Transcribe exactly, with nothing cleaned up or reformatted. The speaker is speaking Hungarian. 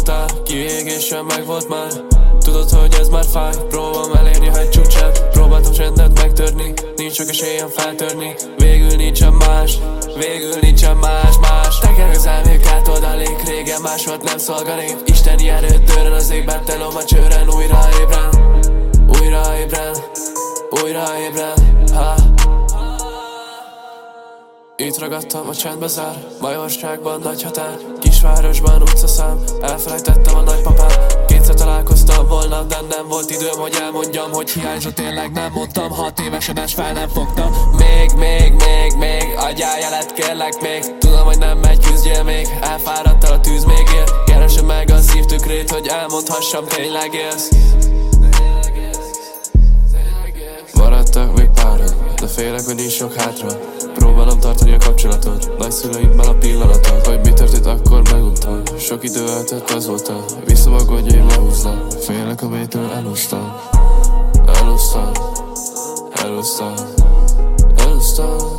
voltál, kiégésen meg volt már. Tudod, hogy ez már fáj, próbálom elérni a hegy csúcsát. Próbáltam csendet megtörni, nincs sok esélyem feltörni. Végül nincsen más, végül nincsen más, más. Tekerek az elmék átoldalék, régen más volt, nem szolganék. Isteni erőt törön az égben, telom a csőren, újra ébren. Újra ébren, újra ébren, ha. Itt ragadtam, a csendbe zár, majorságban nagy határ, kisvárosban utcaszám, elfelejtettem a nagypapám. Kétszer találkoztam volna, de nem volt időm, hogy elmondjam, hogy hiányzott, tényleg nem mondtam. Hat évesen és fel nem fogtam. Még, még, még, még, adjál jelet, kérlek még. Tudom, hogy nem megy, küzdjél még, elfáradtál, a tűz még ér. Keresem meg a szívtükrét, hogy elmondhassam, tényleg élsz. Maradtak még páran, de félek, hogy nincs sok hátra. Próbálom tartani a kapcsolatot nagyszüleimmel a pillanatot. Hogy mi történt, akkor meguntam. Sok idő eltelt azóta, visszamagodjaim lehúznak. Félek, amitől elúsztam. Elúsztam, elúsztam, elúsztam.